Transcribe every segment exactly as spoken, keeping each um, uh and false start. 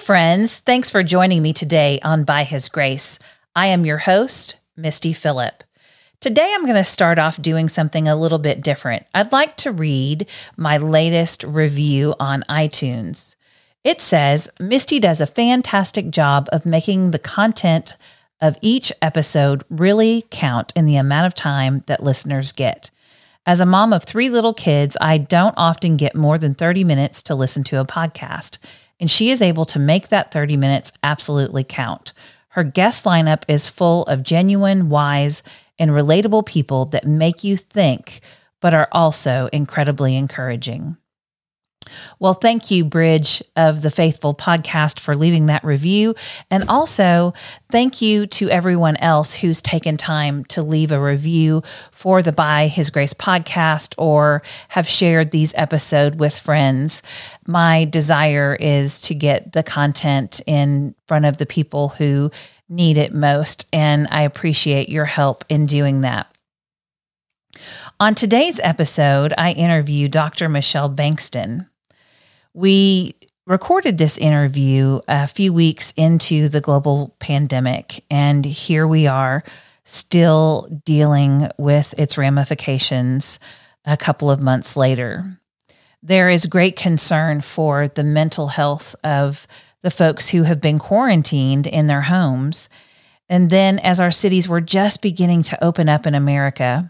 friends. Thanks for joining me today on By His Grace. I am your host, Misty Phillip. Today, I'm going to start off doing something a little bit different. I'd like to read my latest review on iTunes. It says, Misty does a fantastic job of making the content of each episode really count in the amount of time that listeners get. As a mom of three little kids, I don't often get more than thirty minutes to listen to a podcast, and she is able to make that thirty minutes absolutely count. Her guest lineup is full of genuine, wise, and relatable people that make you think, but are also incredibly encouraging. Well, thank you, Bridge of the Faithful podcast, for leaving that review. And also, thank you to everyone else who's taken time to leave a review for the By His Grace podcast or have shared these episodes with friends. My desire is to get the content in front of the people who need it most, and I appreciate your help in doing that. On today's episode, I interview Doctor Michelle Bankston. We recorded this interview a few weeks into the global pandemic, and here we are still dealing with its ramifications a couple of months later. There is great concern for the mental health of the folks who have been quarantined in their homes. And then as our cities were just beginning to open up in America,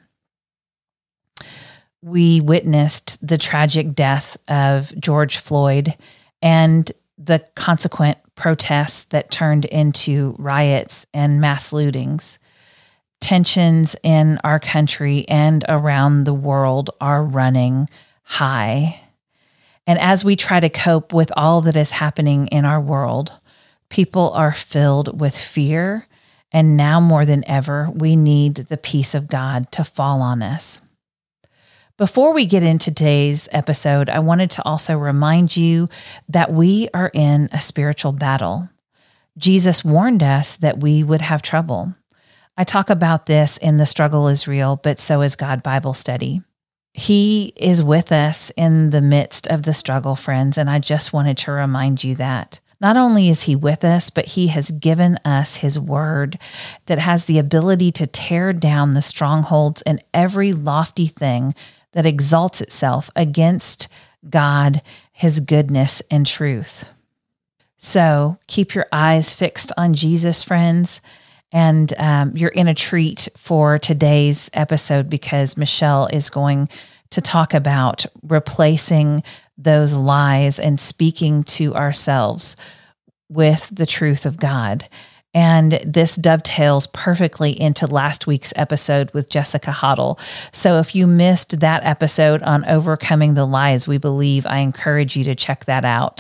we witnessed the tragic death of George Floyd and the consequent protests that turned into riots and mass lootings. Tensions in our country and around the world are running high. And as we try to cope with all that is happening in our world, people are filled with fear. And now more than ever, we need the peace of God to fall on us. Before we get into today's episode, I wanted to also remind you that we are in a spiritual battle. Jesus warned us that we would have trouble. I talk about this in The Struggle is Real, but so is God Bible Study. He is with us in the midst of the struggle, friends, and I just wanted to remind you that. Not only is he with us, but he has given us his word that has the ability to tear down the strongholds and every lofty thing that exalts itself against God, his goodness and truth. So keep your eyes fixed on Jesus, friends. And um, you're in a treat for today's episode because Michelle is going to talk about replacing those lies and speaking to ourselves with the truth of God. And this dovetails perfectly into last week's episode with Jessica Hoddle. So if you missed that episode on overcoming the lies we believe, I encourage you to check that out.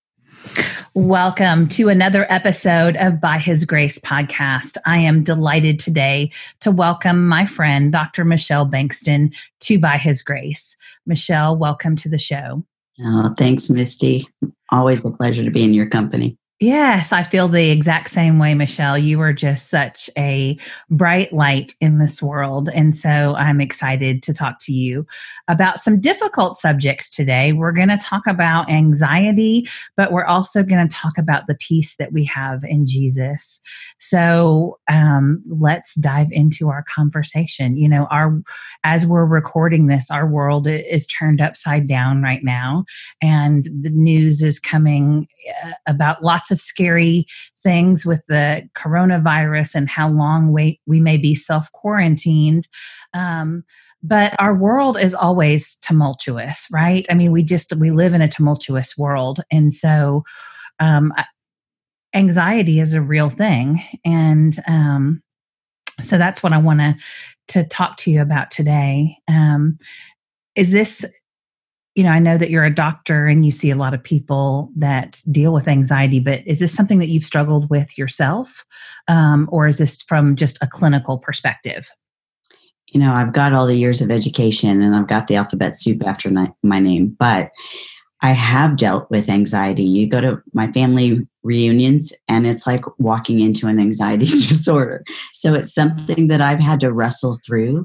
Welcome to another episode of By His Grace podcast. I am delighted today to welcome my friend, Doctor Michelle Bankston, to By His Grace. Michelle, welcome to the show. Oh, thanks, Misty. Always a pleasure to be in your company. Yes, I feel the exact same way, Michelle. You are just such a bright light in this world. And so I'm excited to talk to you about some difficult subjects today. We're going to talk about anxiety, but we're also going to talk about the peace that we have in Jesus. So um, let's dive into our conversation. You know, our as we're recording this, our world is turned upside down right now. And the news is coming uh, about lots of scary things with the coronavirus and how long we, we may be self-quarantined. Um, but our world is always tumultuous, right? I mean, we just, we live in a tumultuous world. And so um, anxiety is a real thing. And um, so that's what I want to to talk to you about today. Um, is this You know, I know that you're a doctor and you see a lot of people that deal with anxiety, but is this something that you've struggled with yourself? Um, or is this from just a clinical perspective? You know, I've got all the years of education and I've got the alphabet soup after my, my name, but I have dealt with anxiety. You go to my family reunions and it's like walking into an anxiety disorder. So it's something that I've had to wrestle through.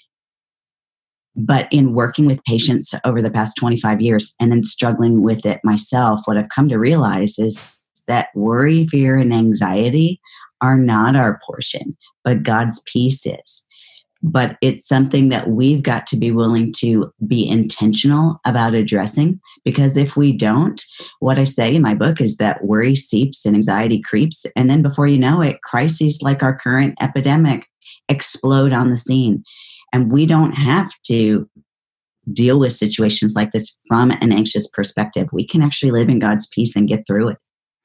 But in working with patients over the past twenty-five years and then struggling with it myself, what I've come to realize is is that worry, fear, and anxiety are not our portion, but God's peace is. But it's something that we've got to be willing to be intentional about addressing, because if we don't, what I say in my book is that worry seeps and anxiety creeps. And then before you know it, crises like our current epidemic explode on the scene. And we don't have to deal with situations like this from an anxious perspective. We can actually live in God's peace and get through it.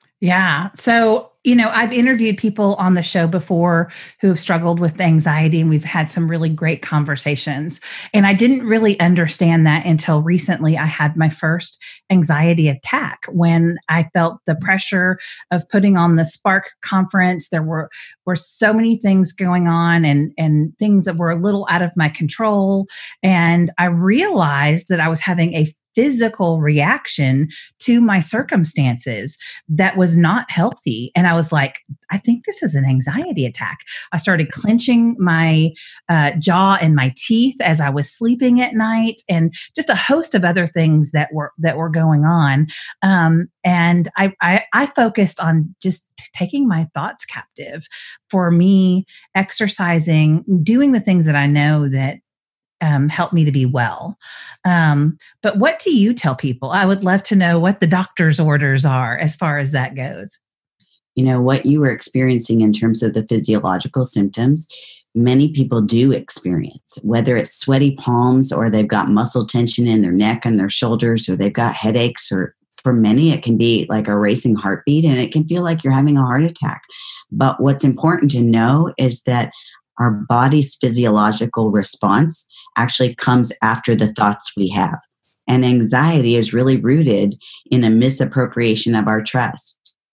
Yeah. So, you know, I've interviewed people on the show before who have struggled with anxiety, and we've had some really great conversations. And I didn't really understand that until recently. I had my first anxiety attack when I felt the pressure of putting on the Spark conference. There were, were so many things going on, and, and things that were a little out of my control. And I realized that I was having a physical reaction to my circumstances that was not healthy. And I was like, I think this is an anxiety attack. I started clenching my uh, jaw and my teeth as I was sleeping at night, and just a host of other things that were that were going on. Um, and I, I, I focused on just taking my thoughts captive. For me, exercising, doing the things that I know that Um, help me to be well. Um, but what do you tell people? I would love to know what the doctor's orders are as far as that goes. You know, what you were experiencing in terms of the physiological symptoms, many people do experience, whether it's sweaty palms or they've got muscle tension in their neck and their shoulders, or they've got headaches, or for many, it can be like a racing heartbeat, and it can feel like you're having a heart attack. But what's important to know is that our body's physiological response actually comes after the thoughts we have. And anxiety is really rooted in a misappropriation of our trust.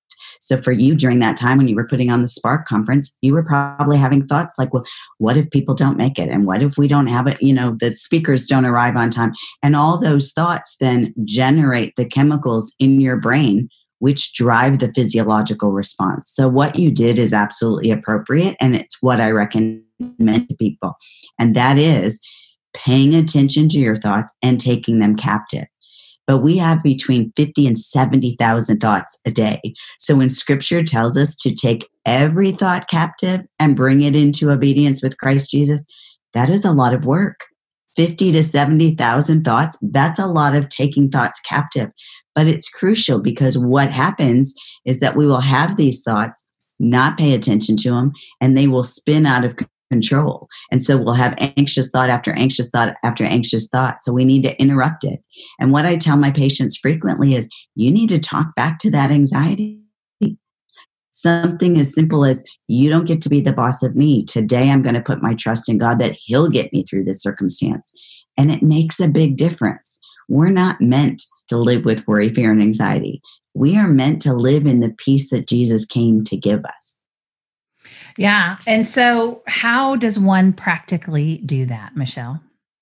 So for you, during that time when you were putting on the Spark conference, you were probably having thoughts like, well, what if people don't make it? And what if we don't have it? You know, the speakers don't arrive on time. And all those thoughts then generate the chemicals in your brain, which drive the physiological response. So what you did is absolutely appropriate, and it's what I recommend to people. And that is paying attention to your thoughts and taking them captive. But we have between fifty and seventy thousand thoughts a day. So when scripture tells us to take every thought captive and bring it into obedience with Christ Jesus, that is a lot of work. fifty to seventy thousand thoughts, that's a lot of taking thoughts captive. But it's crucial, because what happens is that we will have these thoughts, not pay attention to them, and they will spin out of control. And so we'll have anxious thought after anxious thought after anxious thought. So we need to interrupt it. And what I tell my patients frequently is, you need to talk back to that anxiety. Something as simple as, you don't get to be the boss of me. Today, I'm going to put my trust in God that He'll get me through this circumstance. And it makes a big difference. We're not meant to live with worry, fear, and anxiety. We are meant to live in the peace that Jesus came to give us. Yeah. And so how does one practically do that, Michelle?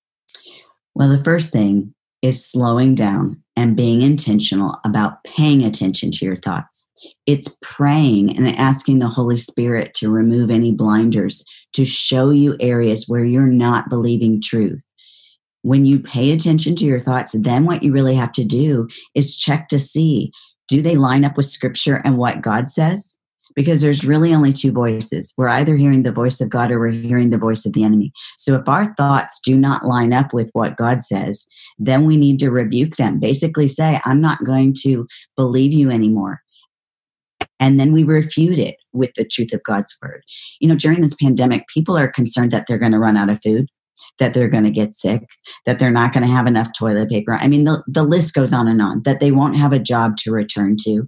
Well, the first thing is slowing down and being intentional about paying attention to your thoughts. It's praying and asking the Holy Spirit to remove any blinders, to show you areas where you're not believing truth. When you pay attention to your thoughts, then what you really have to do is check to see, do they line up with scripture and what God says? Because there's really only two voices. We're either hearing the voice of God or we're hearing the voice of the enemy. So if our thoughts do not line up with what God says, then we need to rebuke them. Basically say, I'm not going to believe you anymore. And then we refute it with the truth of God's word. You know, during this pandemic, people are concerned that they're going to run out of food, that they're going to get sick, that they're not going to have enough toilet paper. I mean, the, the list goes on and on, that they won't have a job to return to.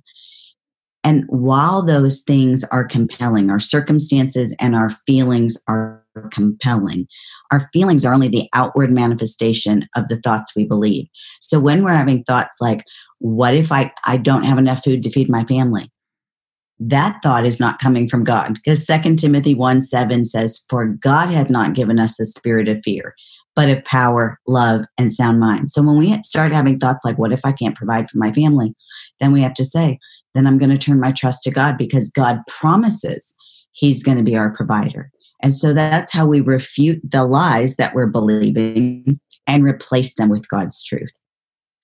And while those things are compelling, our circumstances and our feelings are compelling, our feelings are only the outward manifestation of the thoughts we believe. So when we're having thoughts like, what if I, I don't have enough food to feed my family? That thought is not coming from God, because Second Timothy one seven says, for God hath not given us a spirit of fear, but of power, love, and sound mind. So when we start having thoughts like, what if I can't provide for my family? Then we have to say, then I'm going to turn my trust to God, because God promises He's going to be our provider. And so that's how we refute the lies that we're believing and replace them with God's truth.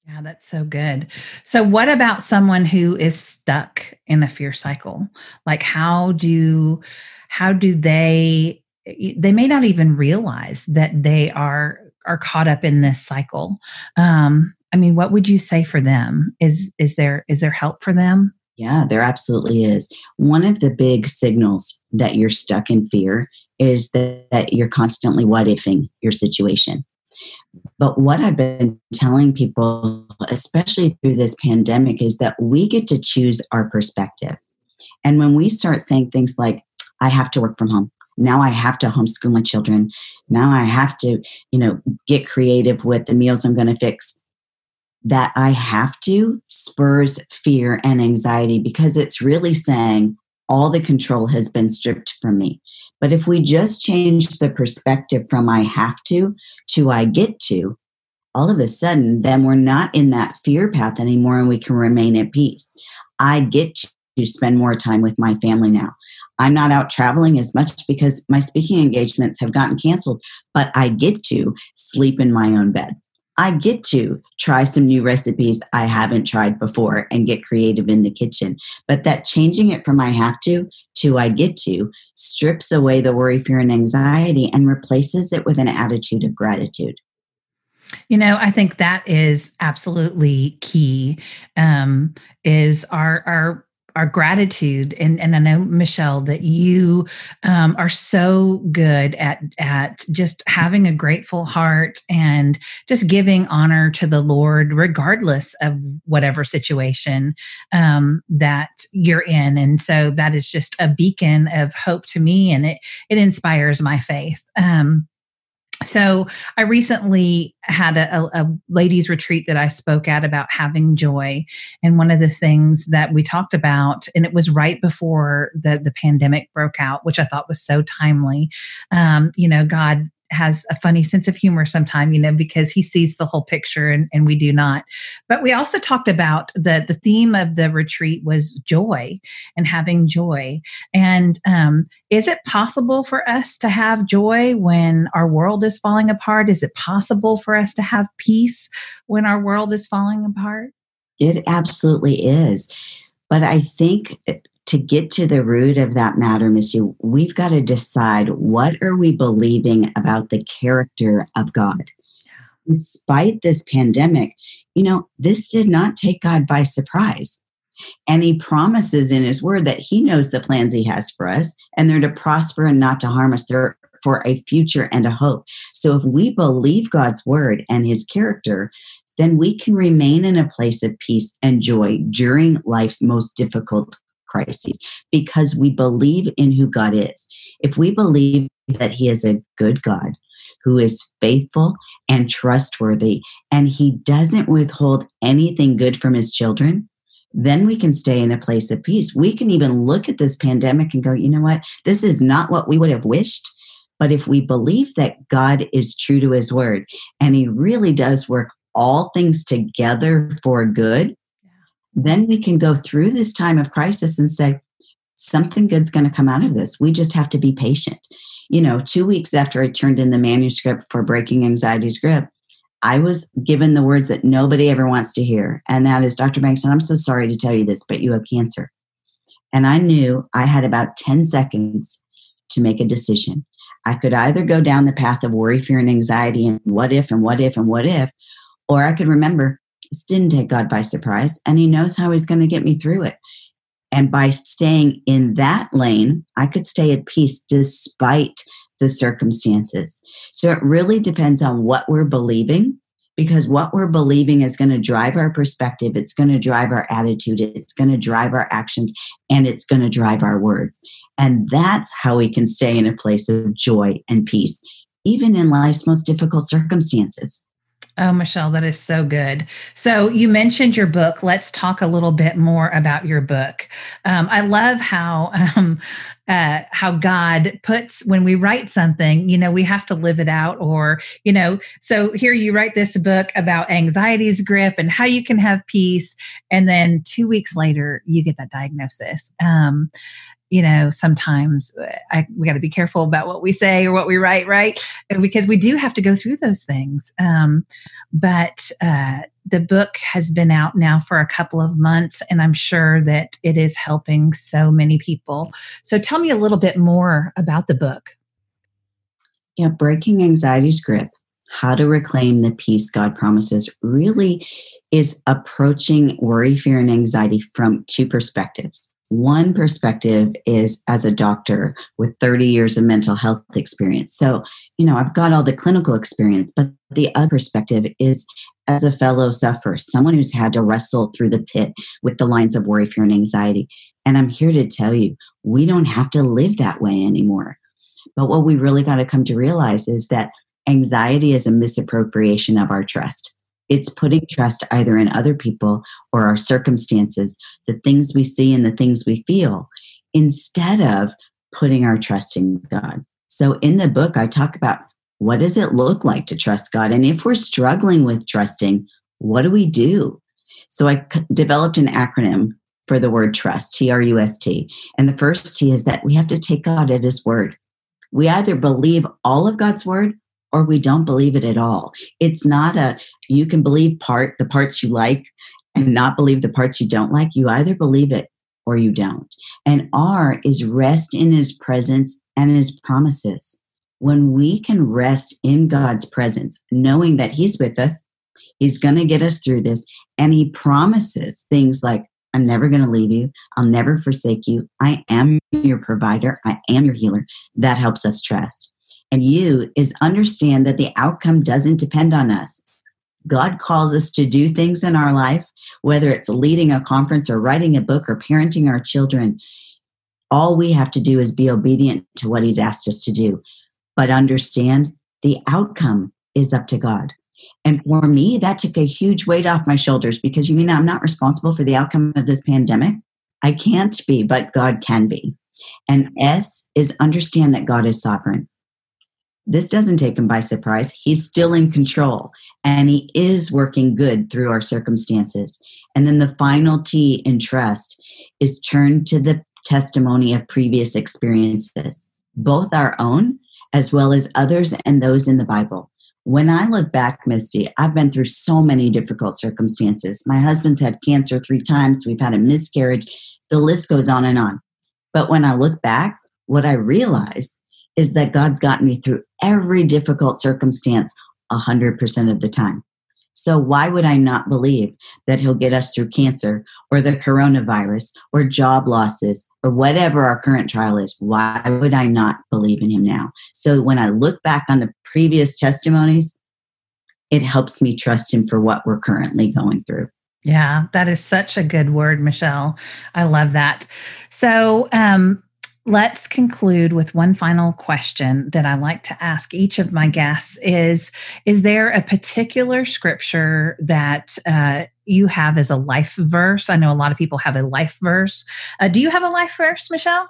Yeah, that's so good. So, what about someone who is stuck in a fear cycle? Like, how do how do they they may not even realize that they are are caught up in this cycle. Um, I mean, what would you say for them? Is is there is there help for them? Yeah, there absolutely is. One of the big signals that you're stuck in fear is that, that you're constantly what ifing your situation. But what I've been telling people, especially through this pandemic, is that we get to choose our perspective. And when we start saying things like, I have to work from home. Now I have to homeschool my children. Now I have to, you know, get creative with the meals I'm going to fix. That I have to spurs fear and anxiety because it's really saying all the control has been stripped from me. But if we just change the perspective from I have to to I get to, all of a sudden, then we're not in that fear path anymore and we can remain at peace. I get to spend more time with my family now. I'm not out traveling as much because my speaking engagements have gotten canceled, but I get to sleep in my own bed. I get to try some new recipes I haven't tried before and get creative in the kitchen. But that changing it from I have to to I get to strips away the worry, fear, and anxiety and replaces it with an attitude of gratitude. You know, I think that is absolutely key. Um, is our our our gratitude, and and I know, Michelle, that you um, are so good at at just having a grateful heart and just giving honor to the Lord, regardless of whatever situation um, that you're in. And so that is just a beacon of hope to me, and it it inspires my faith. Um, so I recently had a, a, a ladies retreat that I spoke at about having joy. And one of the things that we talked about, and it was right before the, the pandemic broke out, which I thought was so timely. Um, you know, God has a funny sense of humor sometimes, you know, because he sees the whole picture and, and we do not. But we also talked about the, the theme of the retreat was joy and having joy. And um, is it possible for us to have joy when our world is falling apart? Is it possible for us to have peace when our world is falling apart? It absolutely is. But I think to get to the root of that matter, Missy, we've got to decide what are we believing about the character of God. Despite this pandemic, you know, this did not take God by surprise. And he promises in his word that he knows the plans he has for us, and they're to prosper and not to harm us. They're for a future and a hope. So if we believe God's word and his character, then we can remain in a place of peace and joy during life's most difficult crises because we believe in who God is. If we believe that he is a good God who is faithful and trustworthy, and he doesn't withhold anything good from his children, then we can stay in a place of peace. We can even look at this pandemic and go, you know what? This is not what we would have wished. But if we believe that God is true to his word and he really does work all things together for good, then we can go through this time of crisis and say, something good's going to come out of this. We just have to be patient. You know, two weeks after I turned in the manuscript for Breaking Anxiety's Grip, I was given the words that nobody ever wants to hear. And that is, Doctor Bankston, I'm so sorry to tell you this, but you have cancer. And I knew I had about ten seconds to make a decision. I could either go down the path of worry, fear, and anxiety and what if and what if and what if, or I could remember this didn't take God by surprise, and he knows how he's going to get me through it. And by staying in that lane, I could stay at peace despite the circumstances. So it really depends on what we're believing, because what we're believing is going to drive our perspective. It's going to drive our attitude. It's going to drive our actions, and it's going to drive our words. And that's how we can stay in a place of joy and peace, even in life's most difficult circumstances. Oh, Michelle, that is so good. So you mentioned your book. Let's talk a little bit more about your book. Um, I love how um, uh, how God puts, when we write something, you know, we have to live it out, or, you know, so here you write this book about anxiety's grip and how you can have peace. And then two weeks later, you get that diagnosis. Um, you know, sometimes I, we got to be careful about what we say or what we write, right? Because we do have to go through those things. Um, but uh, the book has been out now for a couple of months, and I'm sure that it is helping so many people. So tell me a little bit more about the book. Yeah, Breaking Anxiety's Grip, How to Reclaim the Peace God Promises, really is approaching worry, fear, and anxiety from two perspectives. One perspective is as a doctor with thirty years of mental health experience. So, you know, I've got all the clinical experience, but the other perspective is as a fellow sufferer, someone who's had to wrestle through the pit with the lines of worry, fear, and anxiety. And I'm here to tell you, we don't have to live that way anymore. But what we really got to come to realize is that anxiety is a misappropriation of our trust. It's putting trust either in other people or our circumstances, the things we see and the things we feel, instead of putting our trust in God. So in the book, I talk about what does it look like to trust God? And if we're struggling with trusting, what do we do? So I c- developed an acronym for the word trust, T R U S T. And the first T is that we have to take God at his word. We either believe all of God's word or we don't believe it at all. It's not a, you can believe part, the parts you like, and not believe the parts you don't like. You either believe it or you don't. And R is rest in his presence and his promises. When we can rest in God's presence, knowing that he's with us, he's going to get us through this, and he promises things like, I'm never going to leave you. I'll never forsake you. I am your provider. I am your healer. That helps us trust. And you is understand that the outcome doesn't depend on us. God calls us to do things in our life, whether it's leading a conference or writing a book or parenting our children. All we have to do is be obedient to what he's asked us to do. But understand the outcome is up to God. And for me, that took a huge weight off my shoulders, because you mean I'm not responsible for the outcome of this pandemic? I can't be, but God can be. And S is understand that God is sovereign. This doesn't take him by surprise. He's still in control, and he is working good through our circumstances. And then the final T in trust is turn to the testimony of previous experiences, both our own as well as others and those in the Bible. When I look back, Misty, I've been through so many difficult circumstances. My husband's had cancer three times. We've had a miscarriage. The list goes on and on. But when I look back, what I realize is that God's gotten me through every difficult circumstance one hundred percent of the time. So why would I not believe that he'll get us through cancer or the coronavirus or job losses or whatever our current trial is? Why would I not believe in him now? So when I look back on the previous testimonies, it helps me trust him for what we're currently going through. Yeah, that is such a good word, Michelle. I love that. So, um, let's conclude with one final question that I like to ask each of my guests is, is there a particular scripture that uh, you have as a life verse? I know a lot of people have a life verse. Uh, do you have a life verse, Michelle?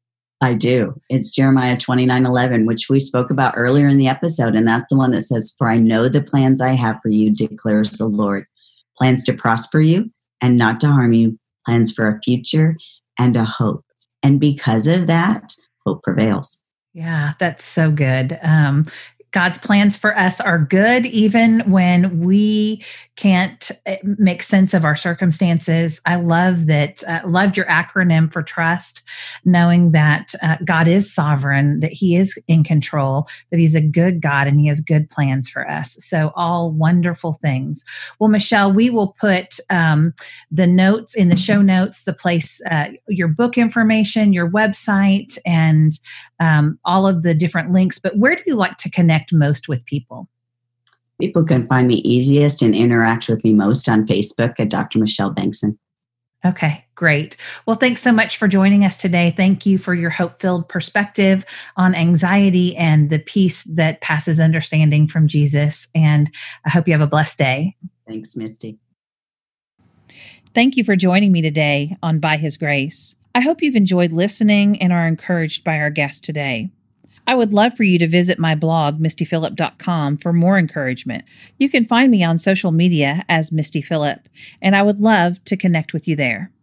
I do. It's Jeremiah twenty-nine eleven, which we spoke about earlier in the episode. And that's the one that says, for I know the plans I have for you, declares the Lord. Plans to prosper you and not to harm you. Plans for a future and a hope. And because of that, hope prevails. Yeah, that's so good. Um, God's plans for us are good, even when we can't make sense of our circumstances. I love that. Uh, loved your acronym for trust, knowing that uh, God is sovereign, that he is in control, that he's a good God and he has good plans for us. So all wonderful things. Well, Michelle, we will put um, the notes in the show notes, the place, uh, your book information, your website, and um, all of the different links. But where do you like to connect most with people? People can find me easiest and interact with me most on Facebook at Doctor Michelle Bengtson. Okay, great. Well, thanks so much for joining us today. Thank you for your hope-filled perspective on anxiety and the peace that passes understanding from Jesus. And I hope you have a blessed day. Thanks, Misty. Thank you for joining me today on By His Grace. I hope you've enjoyed listening and are encouraged by our guest today. I would love for you to visit my blog, misty phillip dot com, for more encouragement. You can find me on social media as Misty Phillip, and I would love to connect with you there.